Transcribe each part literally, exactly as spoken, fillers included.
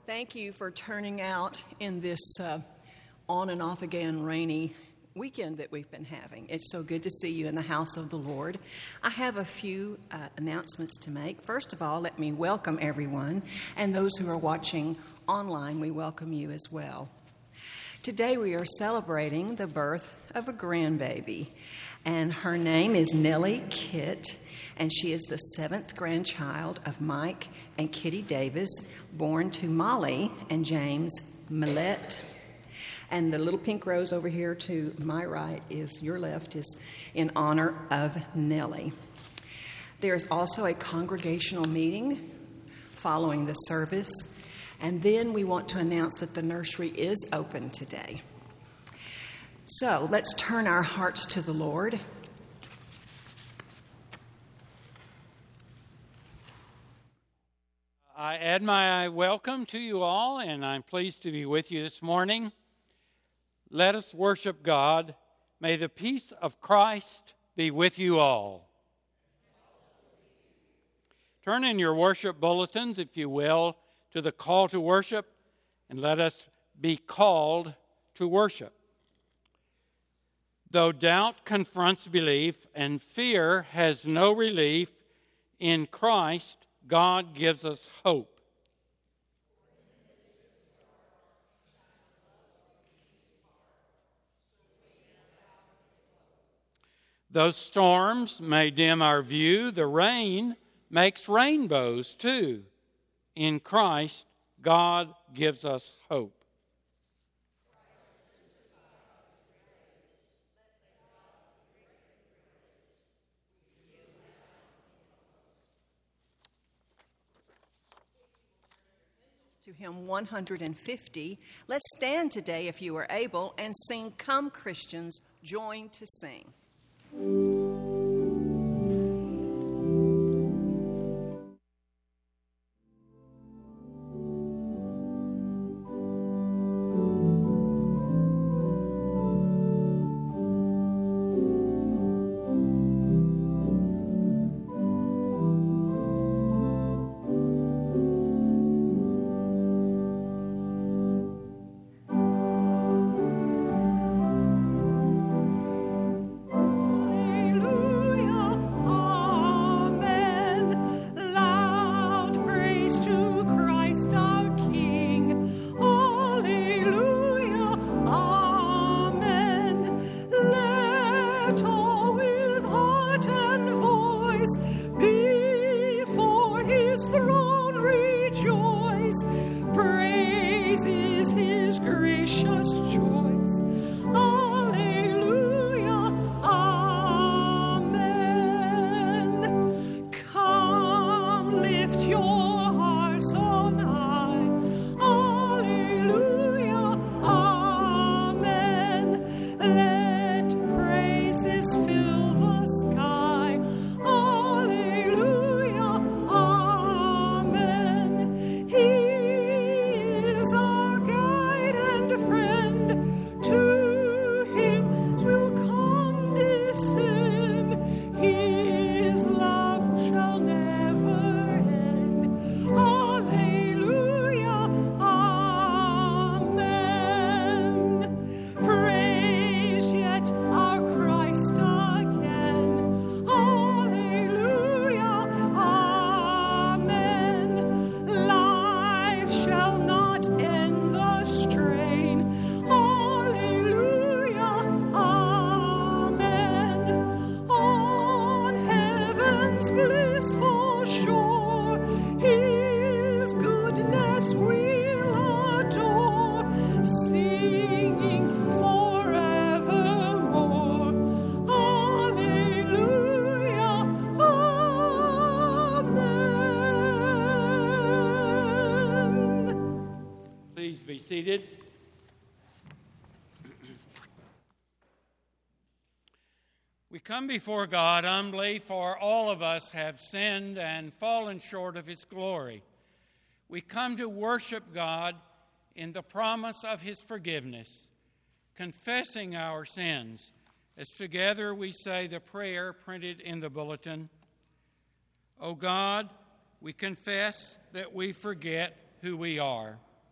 Thank you for turning out in this uh, on and off again rainy weekend that we've been having. It's so good to see you in the house of the Lord. I have a few uh, announcements to make. First of all, let me welcome everyone, and those who are watching online, we welcome you as well. Today we are celebrating the birth of a grandbaby, and her name is Nellie Kitt, and she is the seventh grandchild of Mike and Kitty Davis, born to Molly and James Millette. And the little pink rose over here to my right is, your left, is in honor of Nellie. There's also a congregational meeting following the service, and then we want to announce that the nursery is open today. So let's turn our hearts to the Lord. I add my welcome to you all, and I'm pleased to be with you this morning. Let us worship God. May the peace of Christ be with you all. Turn in your worship bulletins, if you will, to the call to worship, and let us be called to worship. Though doubt confronts belief and fear has no relief, in Christ God gives us hope. Those storms may dim our view, the rain makes rainbows too. In Christ, God gives us hope. To hymn one hundred fifty, let's stand today if you are able and sing, "Come Christians, Join to Sing." Seated. We come before God humbly, for all of us have sinned and fallen short of His glory. We come to worship God in the promise of His forgiveness, confessing our sins, as together we say the prayer printed in the bulletin. O God, we confess that we forget who we are.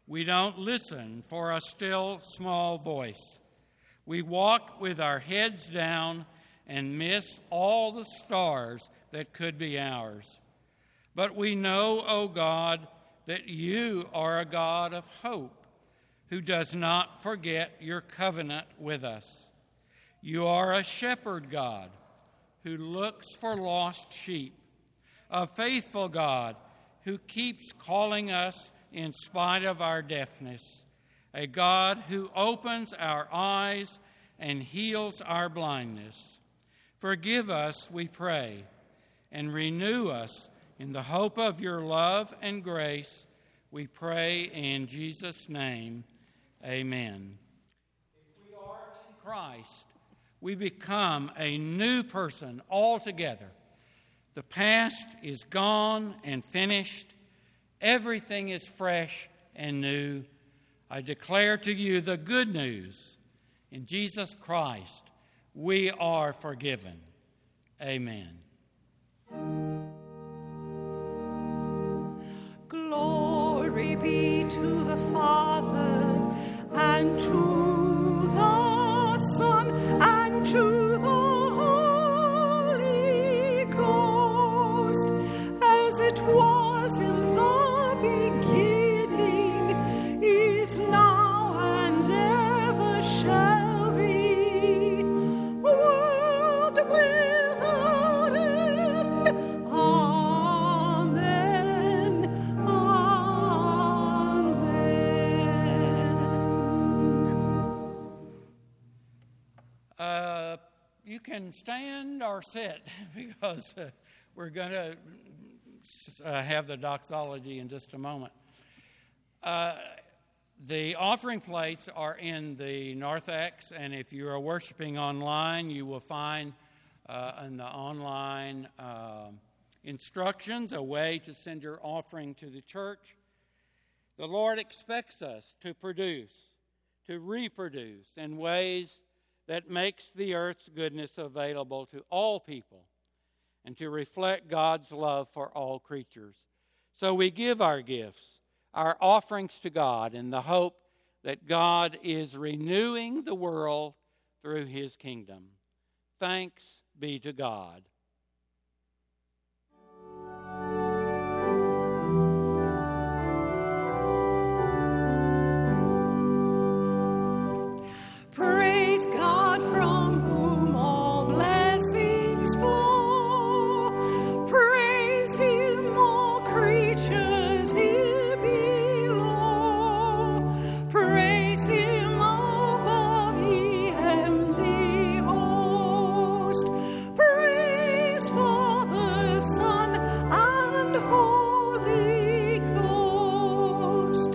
We don't listen for a still small voice. We walk with our heads down and miss all the stars that could be ours. But we know, O God, that you are a God of hope, who does not forget your covenant with us. You are a shepherd God who looks for lost sheep, a faithful God who keeps calling us in spite of our deafness, a God who opens our eyes and heals our blindness. Forgive us, we pray, and renew us in the hope of your love and grace. We pray in Jesus' name. Amen. If we are in Christ, we become a new person altogether. The past is gone and finished. Everything is fresh and new. I declare to you the good news. In Jesus Christ, we are forgiven. Amen. Glory be to the Father, and to the Son, and to the Holy Ghost, as it was in the beginning, is now, and ever shall be, world without end. Amen. Uh, you can stand or sit because uh, we're going to uh, have the doxology in just a moment. Uh, the offering plates are in the narthex, and if you are worshiping online, you will find uh, in the online uh, instructions a way to send your offering to the church. The Lord expects us to produce, to reproduce in ways that makes the earth's goodness available to all people and to reflect God's love for all creatures. So we give our gifts, our offerings to God in the hope that God is renewing the world through his kingdom. Thanks be to God. Praise God from whom all blessings flow. Praise him, all creatures here below. Praise him above, ye heavenly host. Praise Father, Son, and Holy Ghost.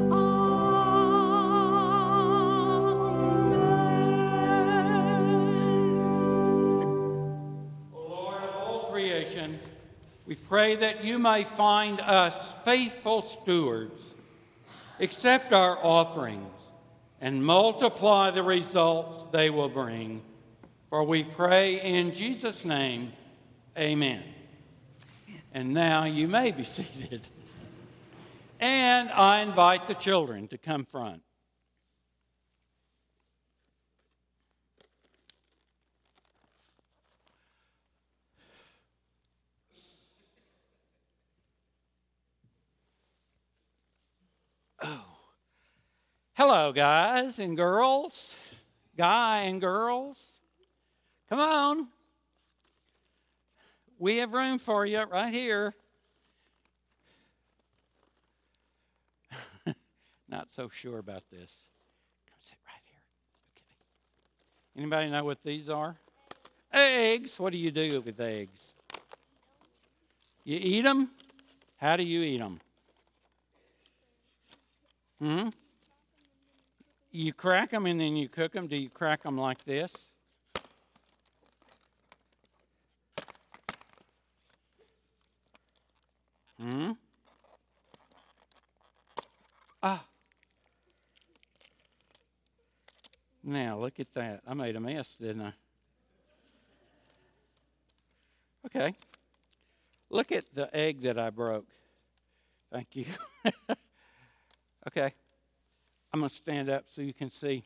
We pray that you may find us faithful stewards, accept our offerings, and multiply the results they will bring. For we pray in Jesus' name, amen. And now you may be seated. And I invite the children to come front. Oh. Hello, guys and girls. Guy and girls. Come on. We have room for you right here. Not so sure about this. Come sit right here. Okay. Anybody know what these are? Eggs. What do you do with eggs? You eat them? How do you eat them? Hmm? You crack them and then you cook them. Do you crack them like this? Hmm? Ah. Now, look at that. I made a mess, didn't I? Okay. Look at the egg that I broke. Thank you. Okay. I'm going to stand up so you can see.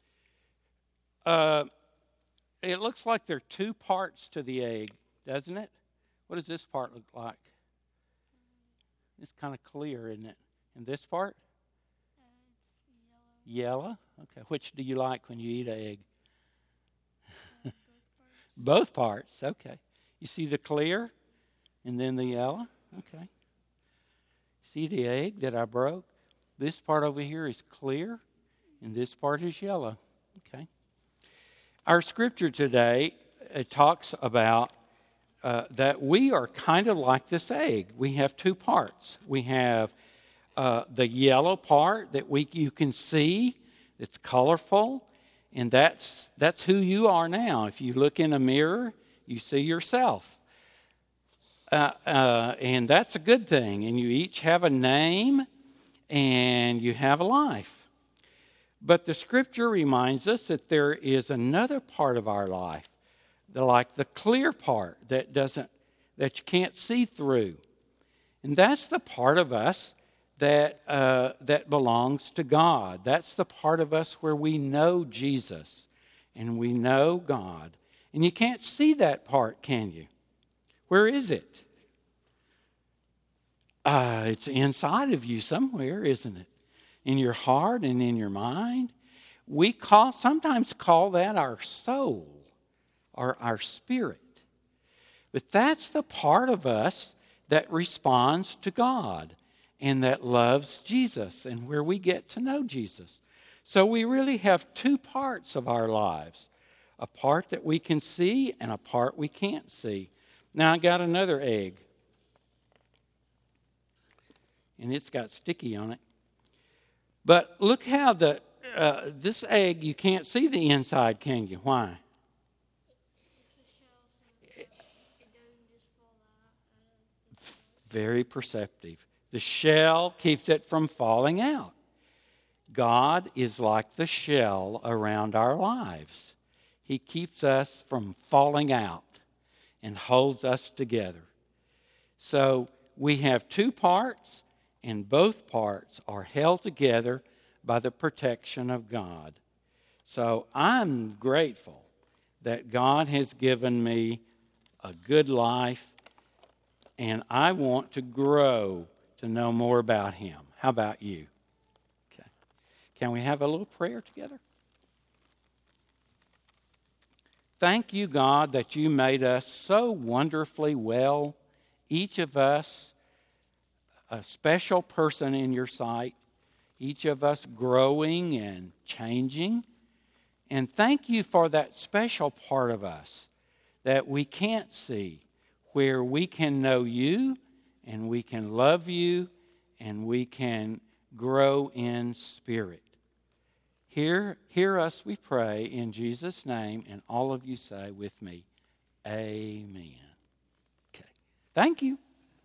Uh, it looks like there are two parts to the egg, doesn't it? What does this part look like? It's kind of clear, isn't it? And this part? Uh, it's yellow. Yellow? Okay. Which do you like when you eat an egg? Uh, Both both parts. parts. Okay. You see the clear and then the yellow? Okay. See the egg that I broke? This part over here is clear and this part is yellow. Okay. Our scripture today it talks about uh, that we are kind of like this egg. We have two parts. We have uh, the yellow part that we you can see. It's colorful, and that's that's who you are now. If you look in a mirror, you see yourself. Uh, uh, and that's a good thing. And you each have a name, and you have a life. But the scripture reminds us that there is another part of our life, the, like the clear part that doesn't, that you can't see through, and that's the part of us that uh, that belongs to God. That's the part of us where we know Jesus and we know God, and you can't see that part, can you? Where is it? Uh, it's inside of you somewhere, isn't it? In your heart and in your mind. We call sometimes call that our soul or our spirit. But that's the part of us that responds to God and that loves Jesus and where we get to know Jesus. So we really have two parts of our lives. A part that we can see and a part we can't see. Now I got another egg. And it's got sticky on it. But look how the uh, this egg, you can't see the inside, can you? Why? It's the shell, so it, it doesn't just fall out. Very perceptive. The shell keeps it from falling out. God is like the shell around our lives. He keeps us from falling out and holds us together. So we have two parts, and both parts are held together by the protection of God. So I'm grateful that God has given me a good life, and I want to grow to know more about Him. How about you? Okay. Can we have a little prayer together? Thank you, God, that you made us so wonderfully well, each of us a special person in your sight, each of us growing and changing. And thank you for that special part of us that we can't see, where we can know you and we can love you and we can grow in spirit. Hear, hear us, we pray, in Jesus' name, and all of you say with me, amen. Okay. Thank you.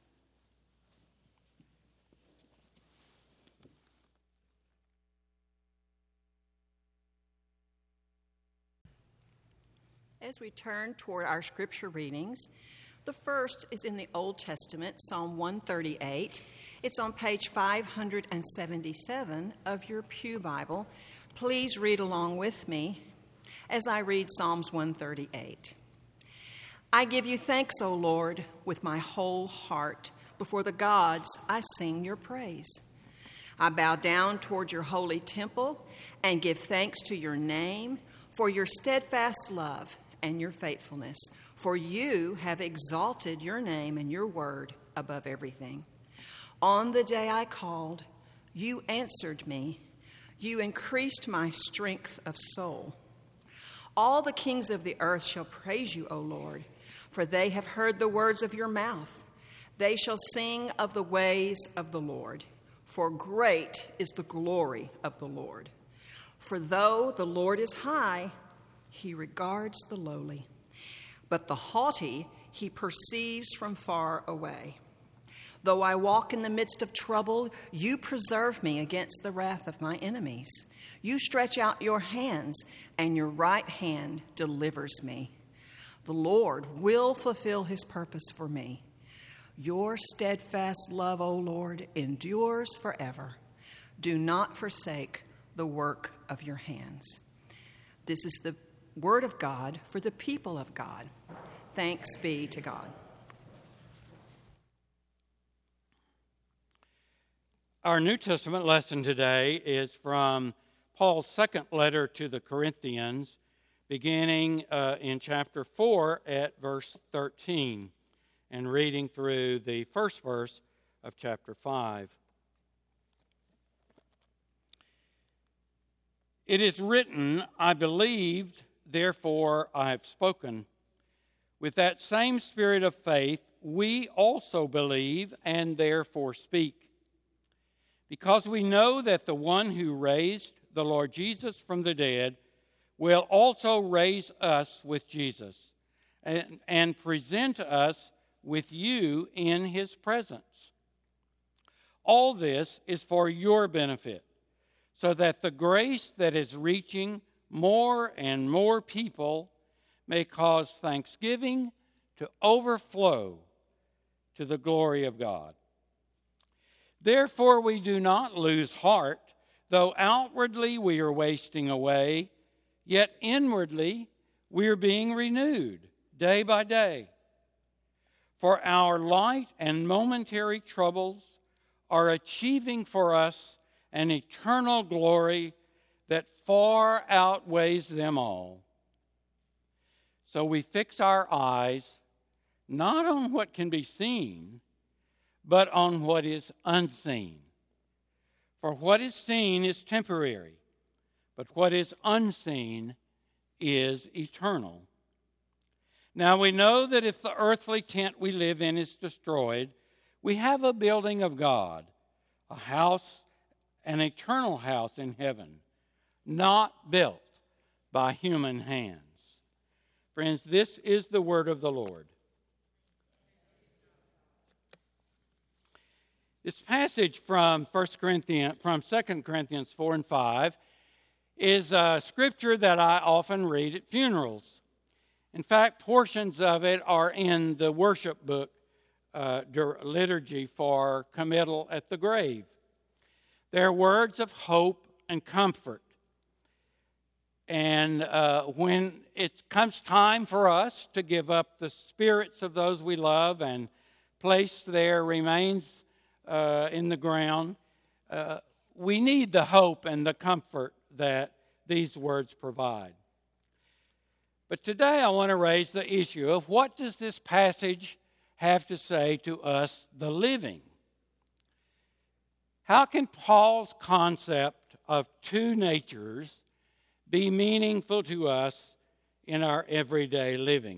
As we turn toward our scripture readings, the first is in the Old Testament, Psalm one thirty-eight. It's on page five seventy-seven of your Pew Bible. Please read along with me as I read Psalms one thirty-eight. I give you thanks, O Lord, with my whole heart. Before the gods, I sing your praise. I bow down toward your holy temple and give thanks to your name for your steadfast love and your faithfulness, for you have exalted your name and your word above everything. On the day I called, you answered me. You increased my strength of soul. All the kings of the earth shall praise you, O Lord, for they have heard the words of your mouth. They shall sing of the ways of the Lord, for great is the glory of the Lord. For though the Lord is high, he regards the lowly, but the haughty he perceives from far away. Though I walk in the midst of trouble, you preserve me against the wrath of my enemies. You stretch out your hands, and your right hand delivers me. The Lord will fulfill his purpose for me. Your steadfast love, O Lord, endures forever. Do not forsake the work of your hands. This is the word of God for the people of God. Thanks be to God. Our New Testament lesson today is from Paul's second letter to the Corinthians, beginning uh, in chapter four at verse thirteen, and reading through the first verse of chapter five. It is written, I believed, therefore I have spoken. With that same spirit of faith, we also believe and therefore speak. Because we know that the one who raised the Lord Jesus from the dead will also raise us with Jesus and, and present us with you in his presence. All this is for your benefit, so that the grace that is reaching more and more people may cause thanksgiving to overflow to the glory of God. Therefore we do not lose heart, though outwardly we are wasting away, yet inwardly we are being renewed day by day. For our light and momentary troubles are achieving for us an eternal glory that far outweighs them all. So we fix our eyes not on what can be seen, but on what is unseen. For what is seen is temporary, but what is unseen is eternal. Now we know that if the earthly tent we live in is destroyed, we have a building of God, a house, an eternal house in heaven, not built by human hands. Friends, this is the word of the Lord. This passage from First Corinthians, from Second Corinthians four and five is a scripture that I often read at funerals. In fact, portions of it are in the worship book uh, liturgy for committal at the grave. They're words of hope and comfort. And uh, when it comes time for us to give up the spirits of those we love and place their remains Uh, in the ground, uh, we need the hope and the comfort that these words provide. But today I want to raise the issue of what does this passage have to say to us, the living? How can Paul's concept of two natures be meaningful to us in our everyday living?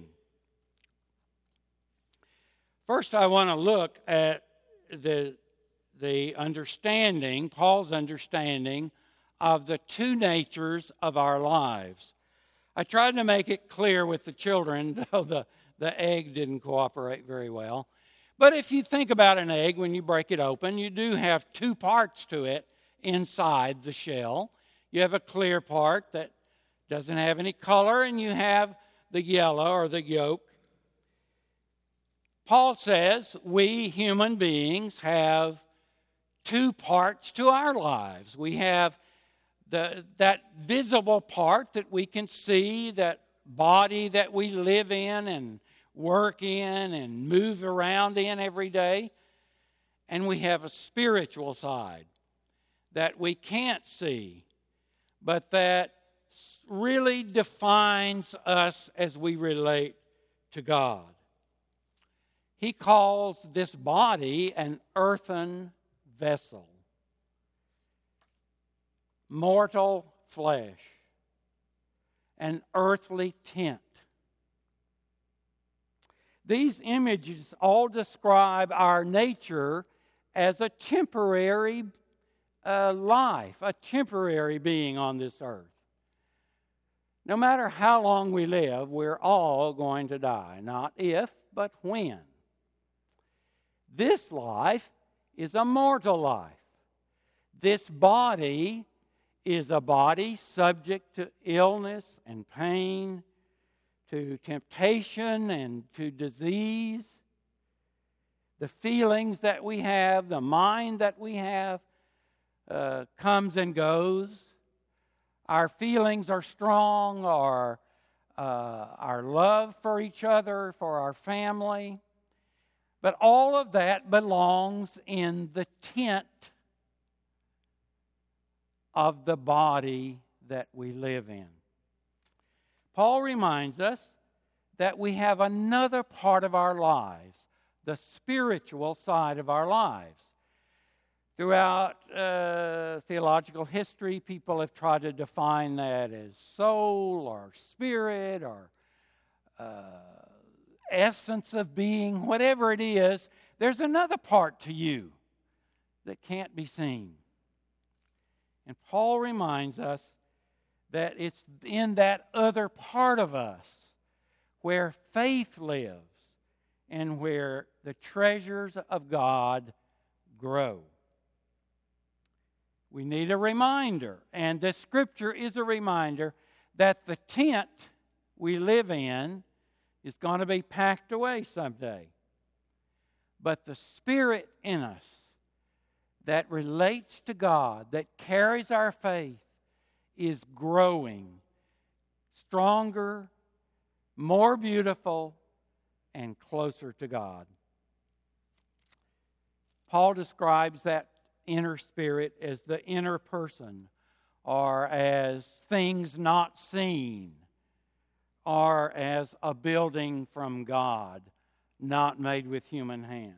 First, I want to look at the the understanding, Paul's understanding of the two natures of our lives. I tried to make it clear with the children, though the, the egg didn't cooperate very well. But if you think about an egg, when you break it open, you do have two parts to it inside the shell. You have a clear part that doesn't have any color, and you have the yellow or the yolk. Paul says we human beings have two parts to our lives. We have the that visible part that we can see, that body that we live in and work in and move around in every day. And we have a spiritual side that we can't see, but that really defines us as we relate to God. He calls this body an earthen vessel, mortal flesh, an earthly tent. These images all describe our nature as a temporary uh, life, a temporary being on this earth. No matter how long we live, we're all going to die. Not if, but when. This life is a mortal life. This body is a body subject to illness and pain, to temptation and to disease. The feelings that we have, the mind that we have, uh, comes and goes. our feelings are strong, or uh, our love for each other, for our family. But all of that belongs in the tent of the body that we live in. Paul reminds us that we have another part of our lives, the spiritual side of our lives. Throughout uh, theological history, people have tried to define that as soul or spirit or uh, essence of being, whatever it is. There's another part to you that can't be seen. And Paul reminds us that it's in that other part of us where faith lives and where the treasures of God grow. We need a reminder, and this scripture is a reminder that the tent we live in is going to be packed away someday. But the Spirit in us that relates to God, that carries our faith, is growing stronger, more beautiful, and closer to God. Paul describes that inner spirit as the inner person, or as things not seen, or as a building from God, not made with human hands.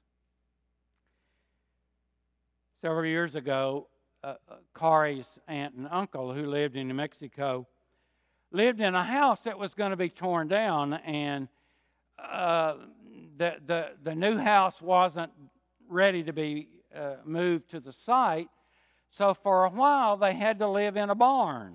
Several years ago, uh, Kari's aunt and uncle, who lived in New Mexico, lived in a house that was going to be torn down, and uh, the, the, the new house wasn't ready to be uh, moved to the site, so for a while they had to live in a barn.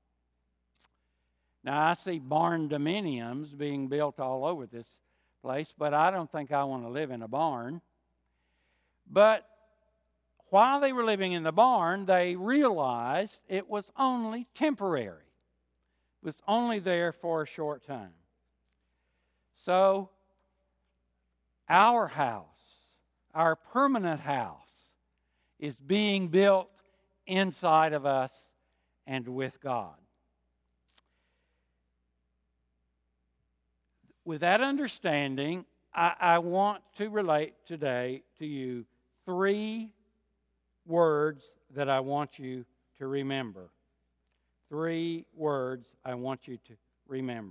Now, I see barn dominiums being built all over this place, but I don't think I want to live in a barn. But while they were living in the barn, they realized it was only temporary. It was only there for a short time. So, our house, our permanent house, is being built inside of us and with God. With that understanding, I, I want to relate today to you three words that I want you to remember. Three words I want you to remember.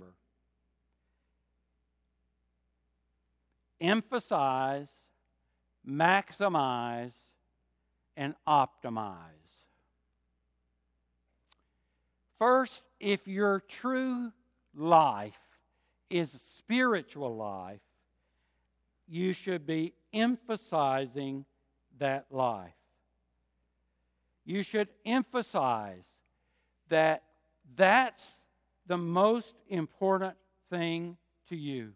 Emphasize, maximize, and optimize. First, if your true life is spiritual life, you should be emphasizing that life. You should emphasize that that's the most important thing to you.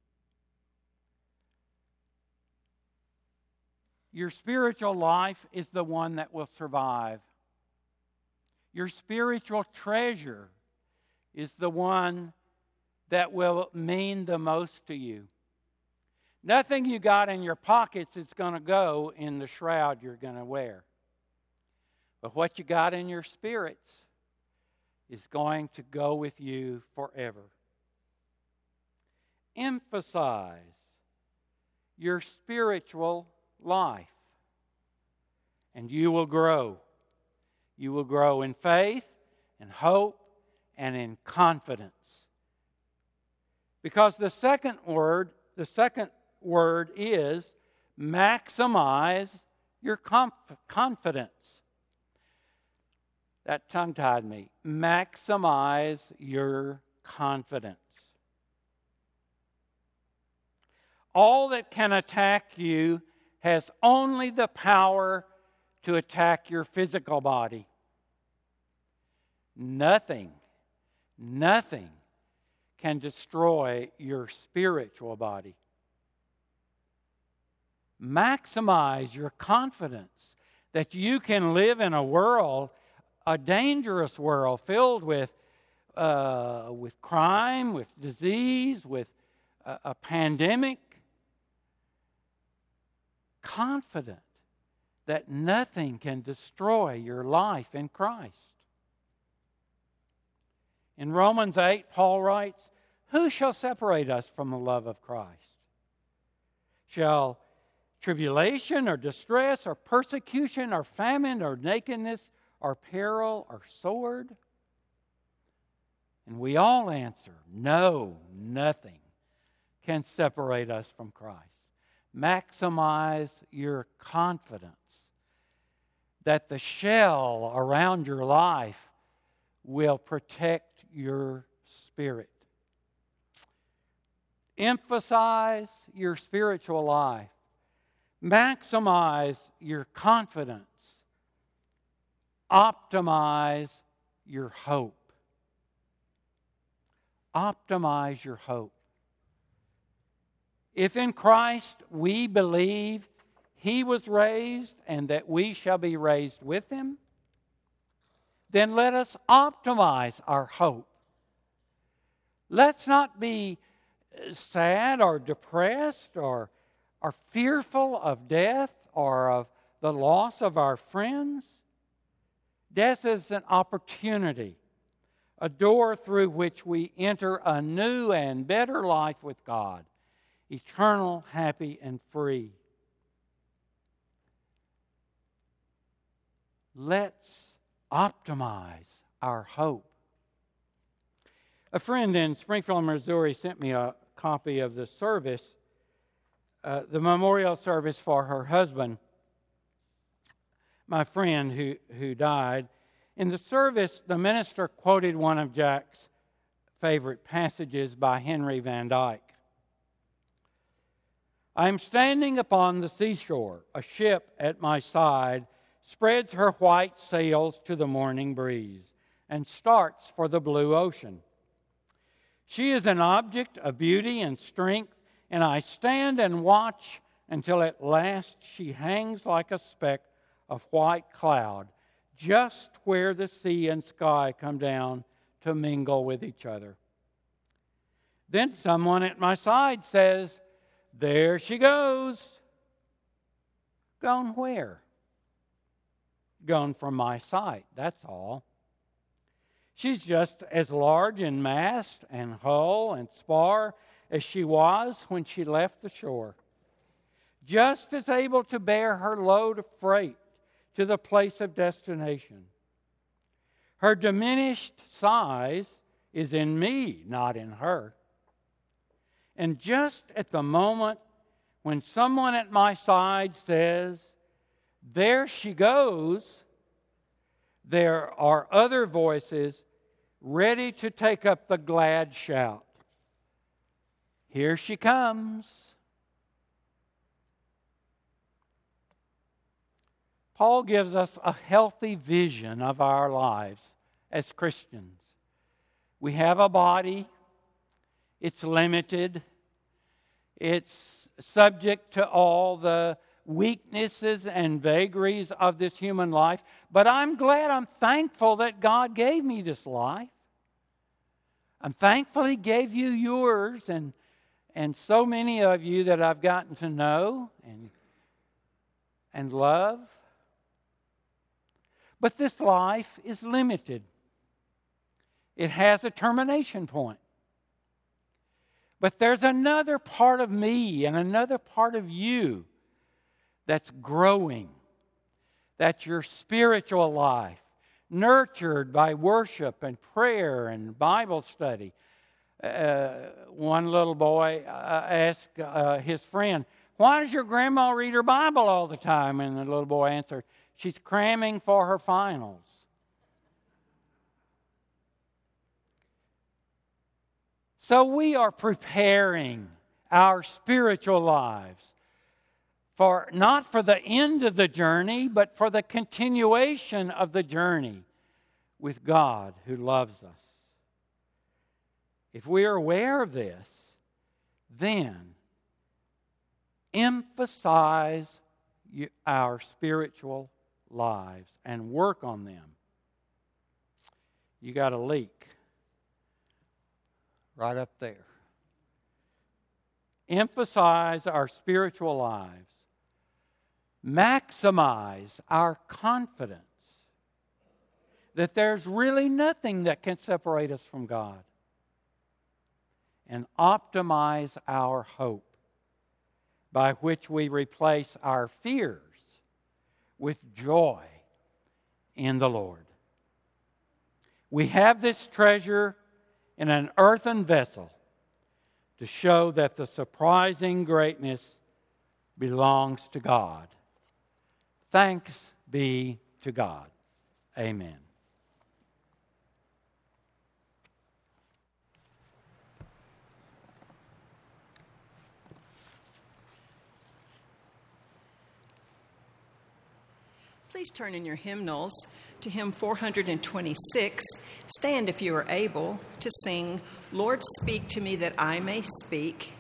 Your spiritual life is the one that will survive. Your spiritual treasure is the one that will mean the most to you. Nothing you got in your pockets is going to go in the shroud you're going to wear. But what you got in your spirits is going to go with you forever. Emphasize your spiritual life, and you will grow. You will grow in faith and hope and in confidence. Because the second word, the second word is maximize your conf- confidence. That tongue-tied me. Maximize your confidence. All that can attack you has only the power to attack your physical body. Nothing, nothing can destroy your spiritual body. Maximize your confidence that you can live in a world, a dangerous world filled with uh, with crime, with disease, with a, a pandemic. Confident that nothing can destroy your life in Christ. In Romans eight, Paul writes, "Who shall separate us from the love of Christ? Shall tribulation or distress or persecution or famine or nakedness or peril or sword?" And we all answer, no, nothing can separate us from Christ. Maximize your confidence that the shell around your life will protect your spirit. Emphasize your spiritual life. Maximize your confidence. Optimize your hope. Optimize your hope. If in Christ we believe He was raised and that we shall be raised with Him, then let us optimize our hope. Let's not be sad or depressed or, or fearful of death or of the loss of our friends. Death is an opportunity, a door through which we enter a new and better life with God, eternal, happy, and free. Let's optimize our hope. A friend in Springfield, Missouri sent me a copy of the service, uh, the memorial service for her husband, my friend who, who died. In the service, the minister quoted one of Jack's favorite passages by Henry Van Dyke. "I am standing upon the seashore. A ship at my side spreads her white sails to the morning breeze and starts for the blue ocean. She is an object of beauty and strength, and I stand and watch until at last she hangs like a speck of white cloud just where the sea and sky come down to mingle with each other. Then someone at my side says, 'There she goes.' Gone where? Gone from my sight, that's all. She's just as large in mast and hull and spar as she was when she left the shore. Just as able to bear her load of freight to the place of destination. Her diminished size is in me, not in her. And just at the moment when someone at my side says, 'There she goes,' there are other voices ready to take up the glad shout. 'Here she comes.'" Paul gives us a healthy vision of our lives as Christians. We have a body. It's limited. It's subject to all the weaknesses and vagaries of this human life. But I'm glad, I'm thankful that God gave me this life. I'm thankful He gave you yours, and, and so many of you that I've gotten to know and, and love. But this life is limited. It has a termination point. But there's another part of me and another part of you that's growing. That's your spiritual life, nurtured by worship and prayer and Bible study. Uh, one little boy uh, asked uh, his friend, "Why does your grandma read her Bible all the time?" And the little boy answered, "She's cramming for her finals." So we are preparing our spiritual lives for not for the end of the journey, but for the continuation of the journey with God who loves us. If we are aware of this, then emphasize our spiritual lives and work on them. You got a leak right up there. Emphasize our spiritual lives. Maximize our confidence. that there's really nothing that can separate us from God, and optimize our hope, by which we replace our fears with joy in the Lord. We have this treasure in an earthen vessel to show that the surprising greatness belongs to God. Thanks be to God. Amen. Please turn in your hymnals to hymn four twenty-six. Stand if you are able to sing, "Lord, speak to me that I may speak."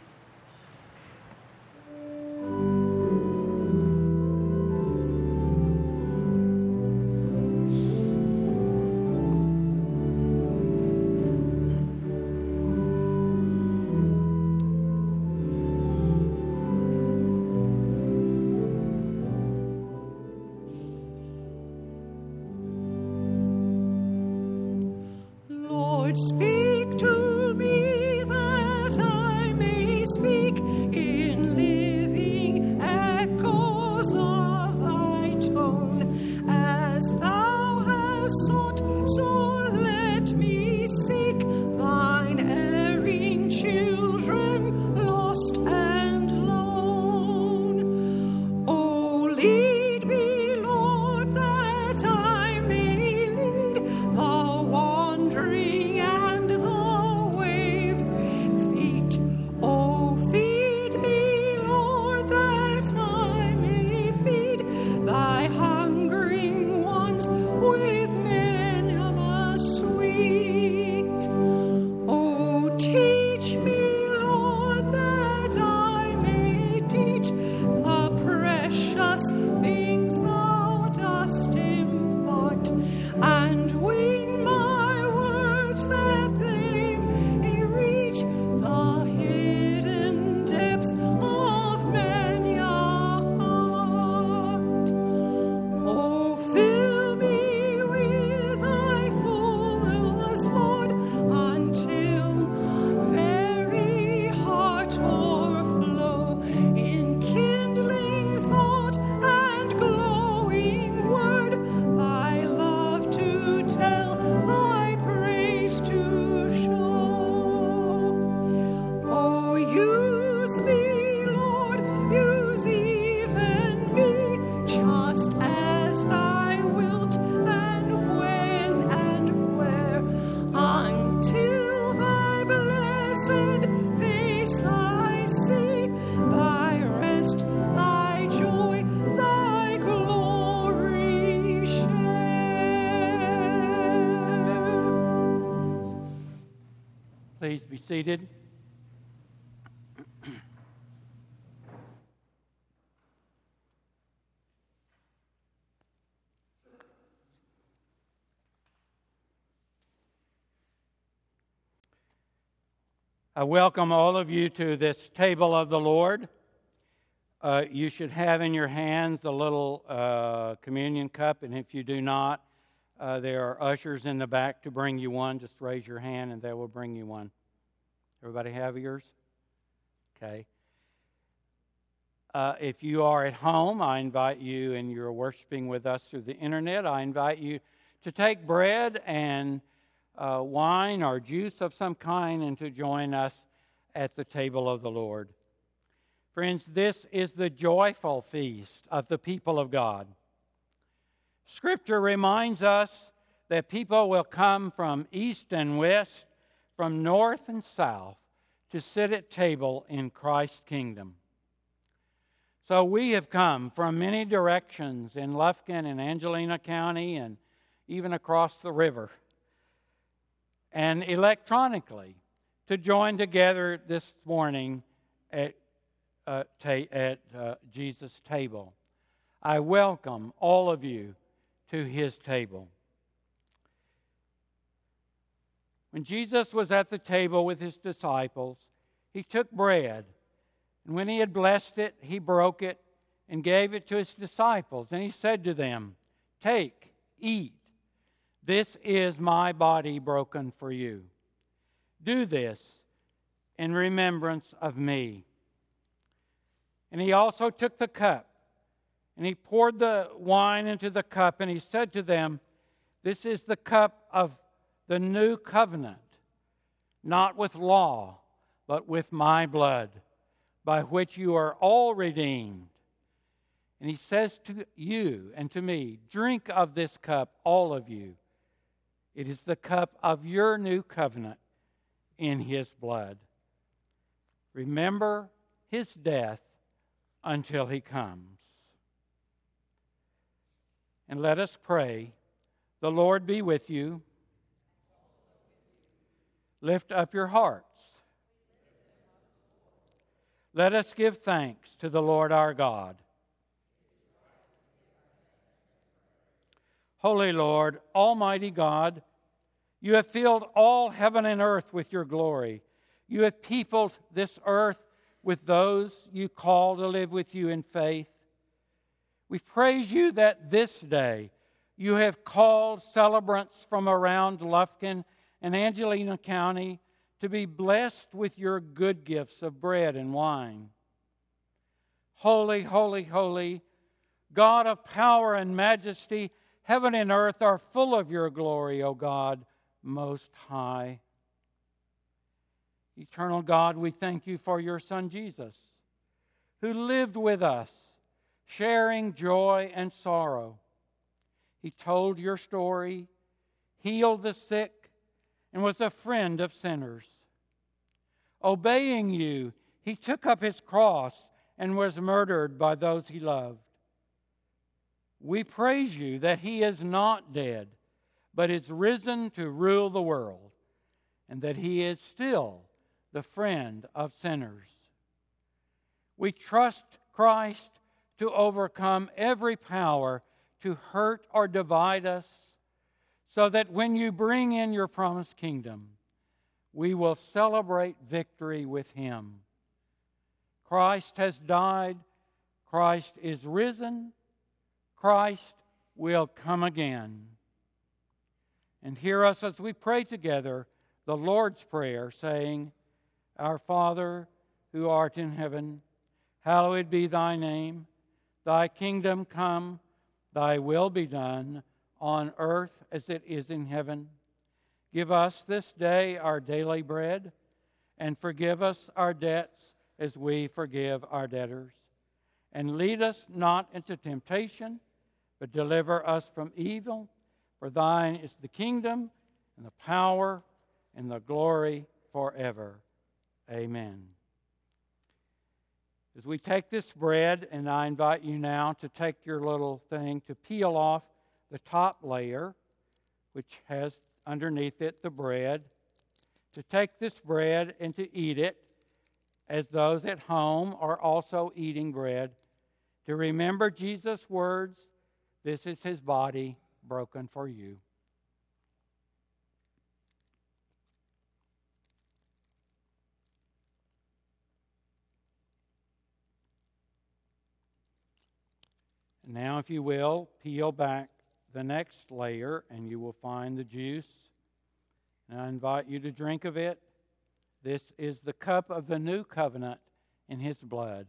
Lord, speak to me that I may speak in living echoes of thy tone. As thou hast sought, so let me seek thine erring children, lost and lone. Oh, lead me, Lord, that I may lead the wandering and the wavering feet. Oh, feed me, Lord, that I may feed thy hungering ones with manna sweet. Oh, teach me, Lord, that I may teach the precious things thou dost impart, and wing my words that they may reach the hidden depths of many a heart. Oh, fill me with thy fullness, Lord, until very heart o'erflow in kindling thought and glowing word, thy love to tell, thy praise to show. Oh, use me, Lord, use even me, just as thy wilt, and when and where, until thy blessed face I see, thy rest, thy joy, thy glory share. Please be seated. I welcome all of you to this table of the Lord. Uh, you should have in your hands a little uh, communion cup, and if you do not, uh, there are ushers in the back to bring you one. Just raise your hand and they will bring you one. Everybody have yours? Okay. Uh, if you are at home, I invite you, and you're worshiping with us through the internet, I invite you to take bread and uh, wine or juice of some kind and to join us at the table of the Lord. Friends, this is the joyful feast of the people of God. Scripture reminds us that people will come from east and west, from north and south, to sit at table in Christ's kingdom. So we have come from many directions in Lufkin and Angelina County and even across the river, and electronically, to join together this morning at, uh, ta- at uh, Jesus' table. I welcome all of you to His table. When Jesus was at the table with His disciples, He took bread, and when He had blessed it, He broke it and gave it to His disciples. And He said to them, "Take, eat. This is my body broken for you. Do this in remembrance of me." And he also took the cup, and he poured the wine into the cup, and he said to them, "This is the cup of the new covenant, not with law, but with my blood, by which you are all redeemed." And he says to you and to me, "Drink of this cup, all of you. It is the cup of your new covenant in his blood. Remember his death until he comes." And let us pray. The Lord be with you. Lift up your hearts. Let us give thanks to the Lord our God. Holy Lord, Almighty God, you have filled all heaven and earth with your glory. You have peopled this earth with those you call to live with you in faith. We praise you that this day you have called celebrants from around Lufkin and Angelina County to be blessed with your good gifts of bread and wine. Holy, holy, holy, God of power and majesty, heaven and earth are full of your glory, O God, most high. Eternal God, we thank you for your Son Jesus, who lived with us, sharing joy and sorrow. He told your story, healed the sick, and was a friend of sinners. Obeying you, he took up his cross and was murdered by those he loved. We praise you that he is not dead, but is risen to rule the world, and that he is still the friend of sinners. We trust Christ to overcome every power to hurt or divide us, so that when you bring in your promised kingdom, we will celebrate victory with him. Christ has died. Christ is risen. Christ will come again. And hear us as we pray together the Lord's Prayer, saying, Our Father, who art in heaven, hallowed be thy name. Thy kingdom come, thy will be done, on earth as it is in heaven. Give us this day our daily bread, and forgive us our debts as we forgive our debtors. And lead us not into temptation, but deliver us from evil. For thine is the kingdom, and the power, and the glory forever. Amen. As we take this bread, and I invite you now to take your little thing to peel off the top layer, which has underneath it the bread, to take this bread and to eat it, as those at home are also eating bread, to remember Jesus' words, this is his body broken for you. Now, if you will, peel back the next layer and you will find the juice. And I invite you to drink of it. This is the cup of the new covenant in his blood.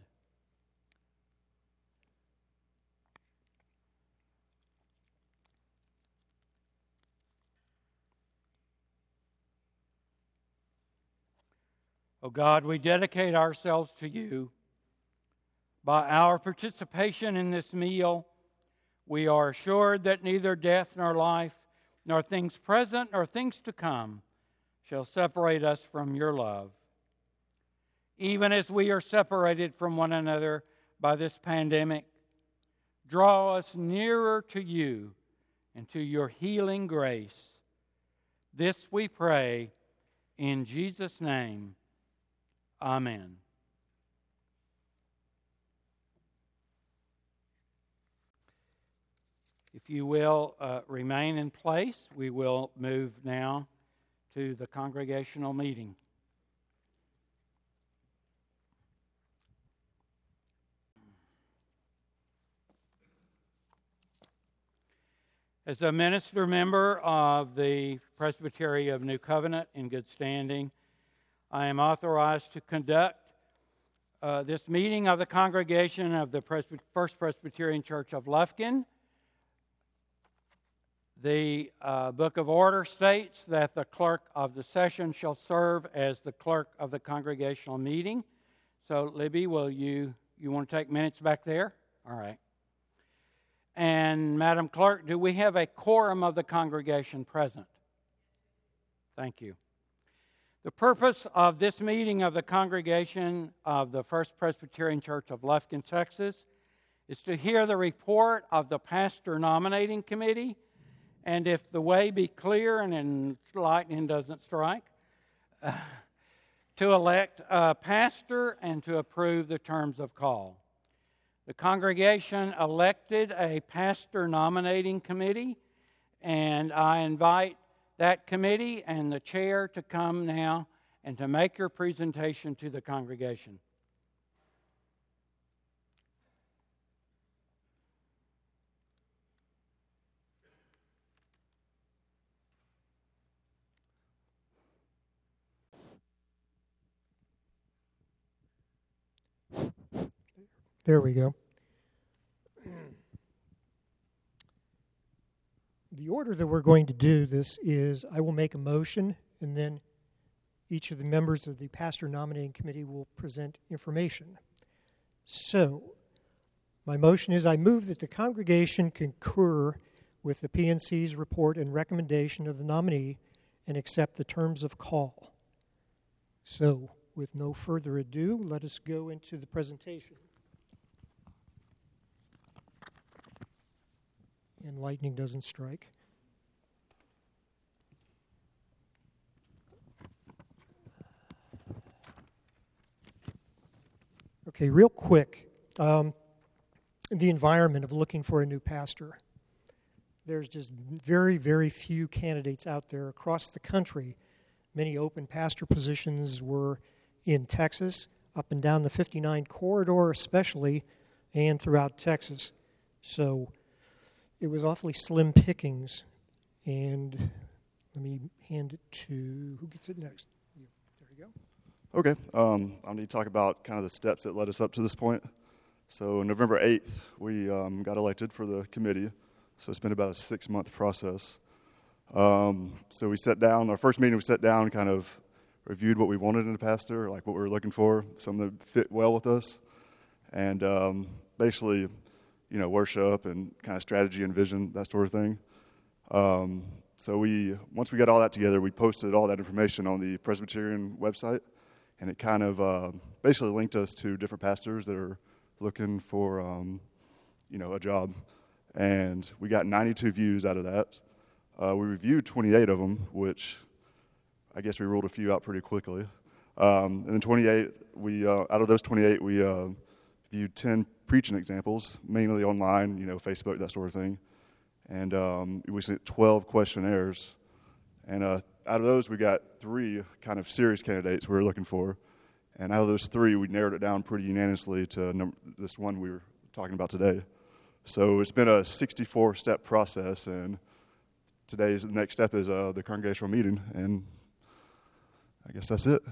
Oh God, we dedicate ourselves to you. By our participation in this meal, we are assured that neither death nor life, nor things present nor things to come, shall separate us from your love. Even as we are separated from one another by this pandemic, draw us nearer to you and to your healing grace. This we pray in Jesus' name. Amen. If you will uh, remain in place, we will move now to the congregational meeting. As a minister member of the Presbytery of New Covenant in good standing, I am authorized to conduct uh, this meeting of the congregation of the Presby- First Presbyterian Church of Lufkin. The uh, Book of Order states that the clerk of the session shall serve as the clerk of the congregational meeting. So, Libby, will you, you want to take minutes back there? All right. And, Madam Clerk, do we have a quorum of the congregation present? Thank you. The purpose of this meeting of the congregation of the First Presbyterian Church of Lufkin, Texas, is to hear the report of the pastor nominating committee, and if the way be clear and lightning doesn't strike, uh, to elect a pastor and to approve the terms of call. The congregation elected a pastor nominating committee, and I invite that committee and the chair to come now and to make your presentation to the congregation. There we go. The order that we're going to do this is I will make a motion, and then each of the members of the pastor nominating committee will present information. So, my motion is I move that the congregation concur with the P N C's report and recommendation of the nominee and accept the terms of call. So, with no further ado, let us go into the presentation. And lightning doesn't strike. Okay, real quick, um, the environment of looking for a new pastor. There's just very, very few candidates out there across the country. Many open pastor positions were in Texas, up and down the fifty-nine corridor especially, and throughout Texas. So it was awfully slim pickings, and let me hand it to, who gets it next? There you go. Okay, um, I need to talk about kind of the steps that led us up to this point. So November eighth, we um, got elected for the committee, so it's been about a six-month process. Um, so we sat down, our first meeting we sat down, kind of reviewed what we wanted in a pastor, like what we were looking for, some that fit well with us, and um, basically, you know, worship and kind of strategy and vision, that sort of thing. Um, so we, once we got all that together, we posted all that information on the Presbyterian website, and it kind of uh, basically linked us to different pastors that are looking for, um, you know, a job. And we got ninety-two views out of that. Uh, we reviewed twenty-eight of them, which I guess we ruled a few out pretty quickly. Um, and then twenty-eight, we uh, out of those twenty-eight, we uh, viewed ten preaching examples, mainly online, you know, Facebook, that sort of thing. And um, we sent twelve questionnaires. And uh, out of those, we got three kind of serious candidates we were looking for. And out of those three, we narrowed it down pretty unanimously to num- this one we were talking about today. So it's been a sixty-four step process, and today's the next step is uh, the congregational meeting, and I guess that's it.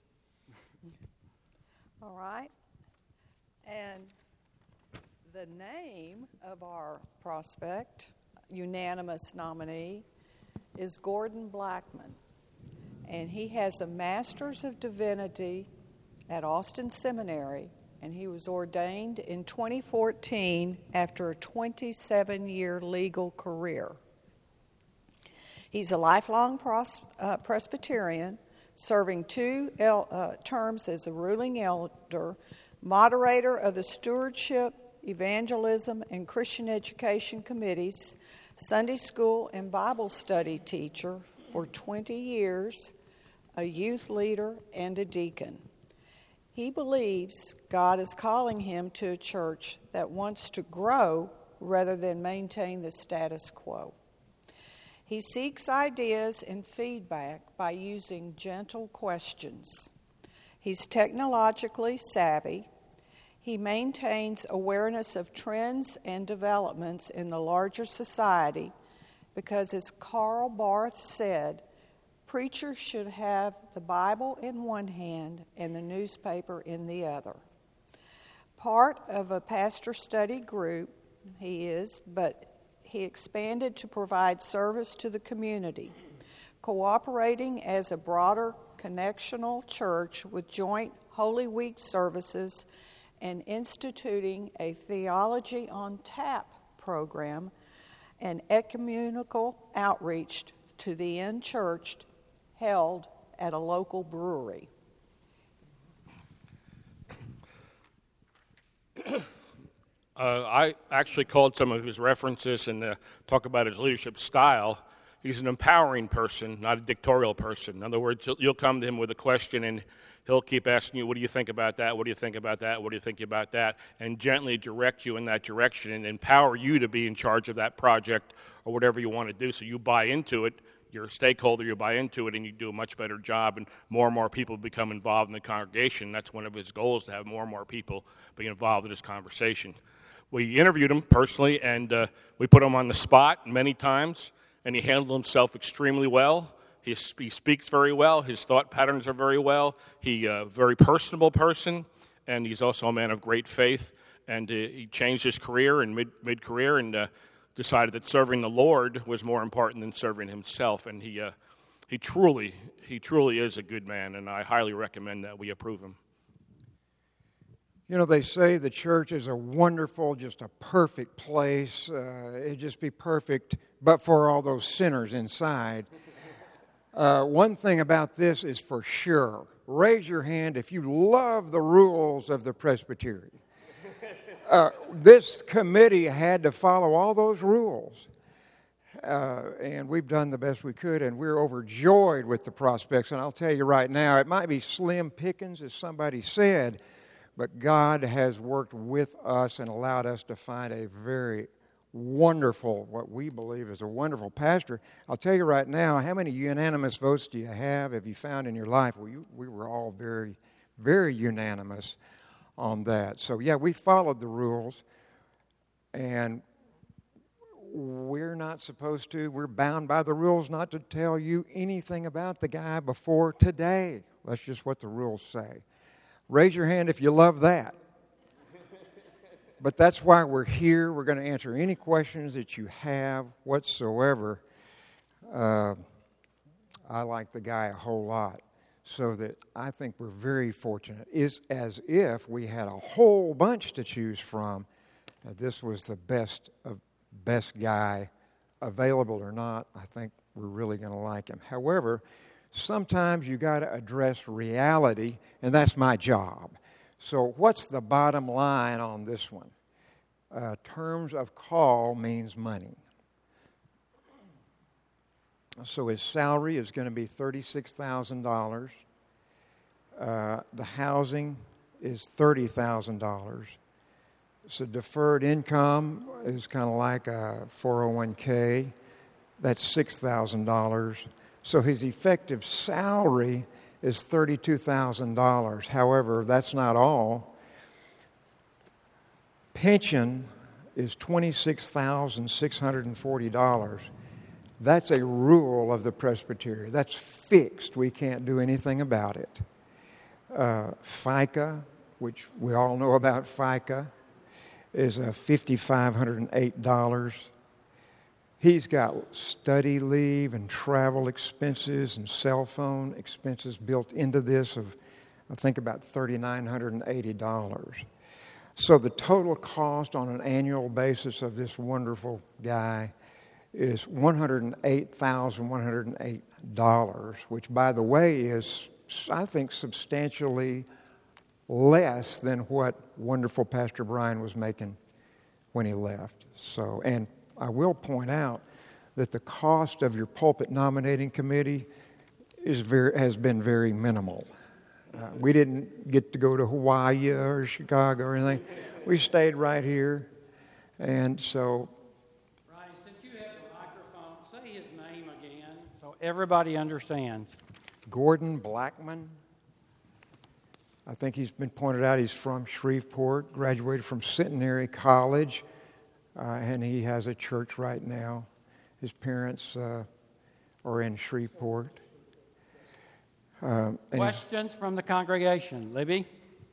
All right. And the name of our prospect, unanimous nominee, is Gordon Blackman. And he has a Master's of Divinity at Austin Seminary, and he was ordained in twenty fourteen after a twenty-seven year legal career. He's a lifelong pros- uh, Presbyterian, serving two el- uh, terms as a ruling elder, moderator of the Stewardship, Evangelism, and Christian Education Committees, Sunday School and Bible Study teacher for twenty years, a youth leader, and a deacon. He believes God is calling him to a church that wants to grow rather than maintain the status quo. He seeks ideas and feedback by using gentle questions. He's technologically savvy. He maintains awareness of trends and developments in the larger society because, as Karl Barth said, preachers should have the Bible in one hand and the newspaper in the other. Part of a pastor study group, he is, but he expanded to provide service to the community, cooperating as a broader connectional church with joint Holy Week services and instituting a Theology on Tap program and ecumenical outreach to the unchurched held at a local brewery. Uh, I actually called some of his references and uh, talk about his leadership style. He's an empowering person, not a dictatorial person. In other words, you'll come to him with a question and he'll keep asking you, what do you think about that? What do you think about that? What do you think about that? And gently direct you in that direction and empower you to be in charge of that project or whatever you want to do. So you buy into it, you're a stakeholder, you buy into it, and you do a much better job, and more and more people become involved in the congregation. That's one of his goals, to have more and more people be involved in this conversation. We interviewed him personally, and uh, we put him on the spot many times, and he handled himself extremely well. He, he speaks very well. His thought patterns are very well. He's a very personable person, and he's also a man of great faith. And uh, he changed his career in mid, mid-career and uh, decided that serving the Lord was more important than serving himself. And he uh, he truly, he truly is a good man, and I highly recommend that we approve him. You know, they say the church is a wonderful, just a perfect place. Uh, it'd just be perfect, but for all those sinners inside. Uh, one thing about this is for sure. Raise your hand if you love the rules of the Presbytery. Uh, this committee had to follow all those rules. Uh, and we've done the best we could, and we're overjoyed with the prospects. And I'll tell you right now, it might be slim pickings, as somebody said, but God has worked with us and allowed us to find a very wonderful, what we believe is a wonderful pastor. I'll tell you right now, how many unanimous votes do you have, have you found in your life? Well, you, we were all very, very unanimous on that. So, yeah, we followed the rules, and we're not supposed to, we're bound by the rules not to tell you anything about the guy before today. That's just what the rules say. Raise your hand if you love that. But that's why we're here. We're going to answer any questions that you have whatsoever. Uh, I like the guy a whole lot, so that I think we're very fortunate. It's as if we had a whole bunch to choose from. Uh, this was the best of best guy, available or not. I think we're really going to like him. However, sometimes you got to address reality, and that's my job. So what's the bottom line on this one? Uh, terms of call means money. So his salary is going to be thirty-six thousand dollars. Uh, the housing is thirty thousand dollars. So deferred income is kind of like a four oh one k. That's six thousand dollars. So his effective salary is thirty-two thousand dollars. However, that's not all. Pension is twenty-six thousand six hundred forty dollars. That's a rule of the Presbytery. That's fixed. We can't do anything about it. Uh, FICA, which we all know about FICA, is uh, five thousand five hundred eight dollars. He's got study leave and travel expenses and cell phone expenses built into this of, I think, about three thousand nine hundred eighty dollars. So the total cost on an annual basis of this wonderful guy is one hundred eight thousand one hundred eight dollars, which, by the way, is, I think, substantially less than what wonderful Pastor Brian was making when he left. So, and I will point out that the cost of your pulpit nominating committee is very, has been very minimal. Uh, we didn't get to go to Hawaii or Chicago or anything. We stayed right here. And so... Right, since you have the microphone, say his name again so everybody understands. Gordon Blackman. I think he's been pointed out. He's from Shreveport, graduated from Centenary College, uh, and he has a church right now. His parents uh, are in Shreveport. Um, and he's- Questions from the congregation? Libby?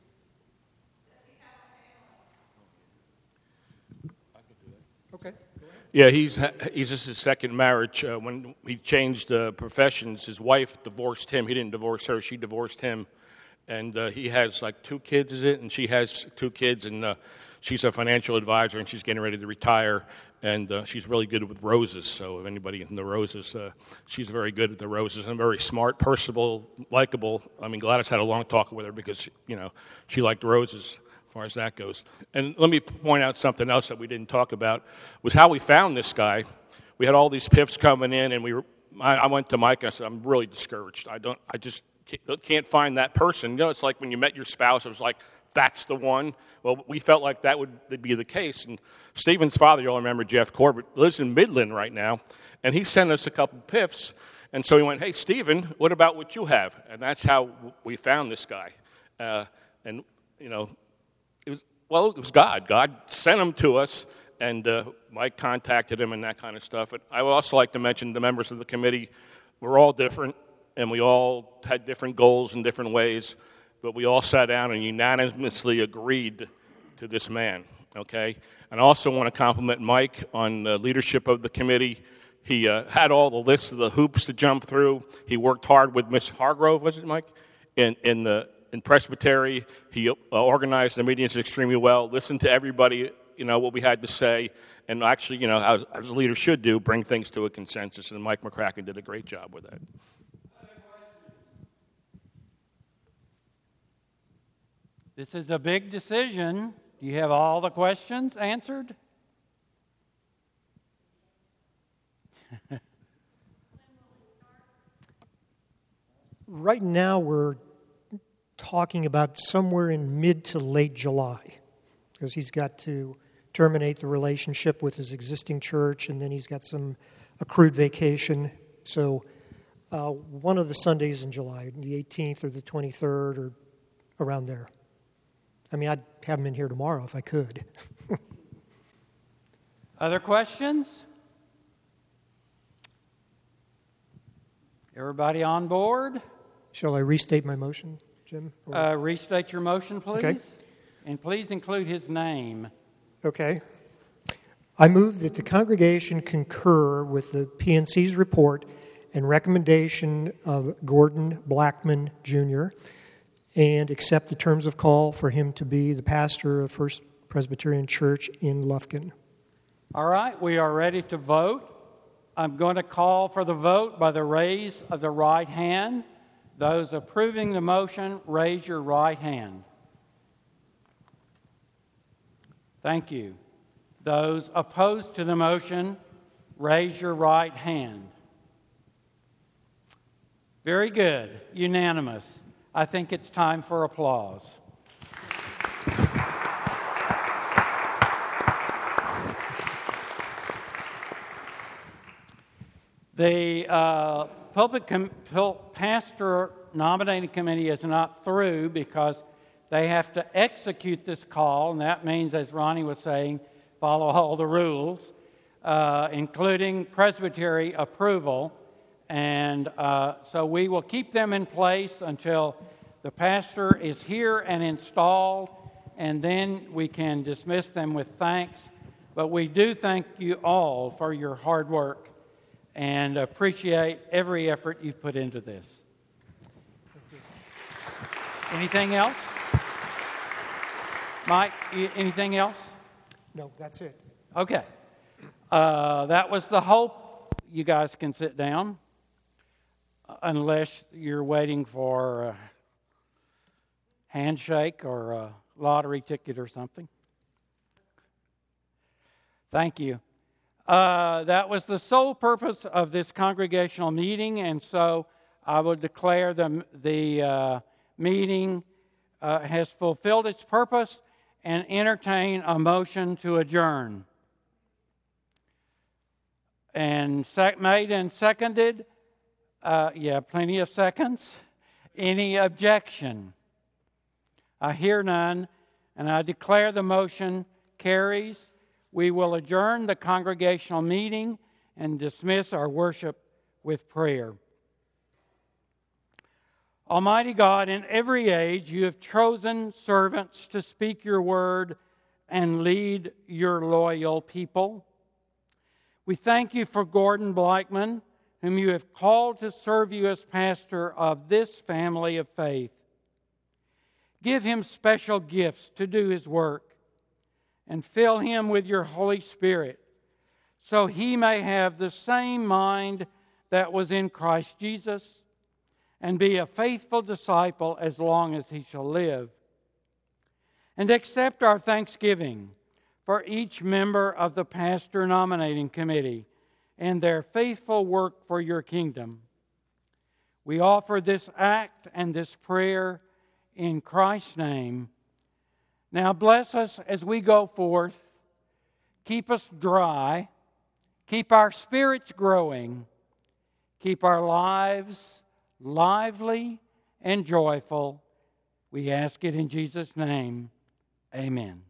Okay. Yeah, he's he's just his second marriage. Uh, when he changed uh, professions, his wife divorced him. He didn't divorce her; she divorced him, and uh, he has like two kids, is it? And she has two kids, and uh, she's a financial advisor, and she's getting ready to retire. And uh, she's really good with roses. So if anybody in the roses, uh, she's very good at the roses and very smart, personable, likable. I mean, Gladys had a long talk with her because you know she liked roses. As far as that goes. And let me point out something else that we didn't talk about, was how we found this guy. We had all these P I Fs coming in, and we were, I, I went to Mike and I said, I'm really discouraged. I don't, I just can't, can't find that person. You know, it's like when you met your spouse, it was like, that's the one. Well, we felt like that would be the case. And Stephen's father, you'll remember Jeff Corbett, lives in Midland right now, and he sent us a couple P I Fs. And so he went, hey, Stephen, what about what you have? And that's how we found this guy. Uh, and, you know, It was, well, it was God. God sent him to us, and uh, Mike contacted him and that kind of stuff. And I would also like to mention the members of the committee were all different, and we all had different goals in different ways, but we all sat down and unanimously agreed to this man, okay? And I also want to compliment Mike on the leadership of the committee. He uh, had all the lists of the hoops to jump through. He worked hard with Miss Hargrove, was it, Mike, in, in the in Presbytery. He uh, organized the meetings extremely well, listened to everybody, you know, what we had to say, and actually, you know, as, as a leader should do, bring things to a consensus, and Mike McCracken did a great job with that. This is a big decision. Do you have all the questions answered? Right now, we're talking about somewhere in mid to late July, because he's got to terminate the relationship with his existing church, and then he's got some accrued vacation. So uh, one of the Sundays in July, the eighteenth or the twenty-third, or around there. I mean, I'd have him in here tomorrow if I could. Other questions? Everybody on board? Shall I restate my motion, Jim? Or- Uh, restate your motion, please. Okay. And please include his name. Okay. I move that the congregation concur with the P N C's report and recommendation of Gordon Blackman, Junior, and accept the terms of call for him to be the pastor of First Presbyterian Church in Lufkin. All right, we are ready to vote. I'm going to call for the vote by the raise of the right hand. Those approving the motion, raise your right hand. Thank you. Those opposed to the motion, raise your right hand. Very good. Unanimous. I think it's time for applause. The uh, Public Com- Pastor Nominating Committee is not through because they have to execute this call, and that means, as Ronnie was saying, follow all the rules, uh, including presbytery approval. And uh, so we will keep them in place until the pastor is here and installed, and then we can dismiss them with thanks. But we do thank you all for your hard work and appreciate every effort you've put into this. Anything else? Mike, anything else? No, that's it. Okay. Uh, that was the hope. You guys can sit down, unless you're waiting for a handshake or a lottery ticket or something. Thank you. Uh, that was the sole purpose of this congregational meeting, and so I will declare the, the uh, meeting uh, has fulfilled its purpose and entertain a motion to adjourn. And sec- made and seconded. Uh, yeah, plenty of seconds. Any objection? I hear none, and I declare the motion carries. We will adjourn the congregational meeting and dismiss our worship with prayer. Almighty God, in every age you have chosen servants to speak your word and lead your loyal people. We thank you for Gordon Blackman, whom you have called to serve you as pastor of this family of faith. Give him special gifts to do his work, and fill him with your Holy Spirit, so he may have the same mind that was in Christ Jesus, and be a faithful disciple as long as he shall live. And accept our thanksgiving for each member of the pastor nominating committee and their faithful work for your kingdom. We offer this act and this prayer in Christ's name. Now bless us as we go forth. Keep us dry. Keep our spirits growing. Keep our lives lively and joyful. We ask it in Jesus' name. Amen.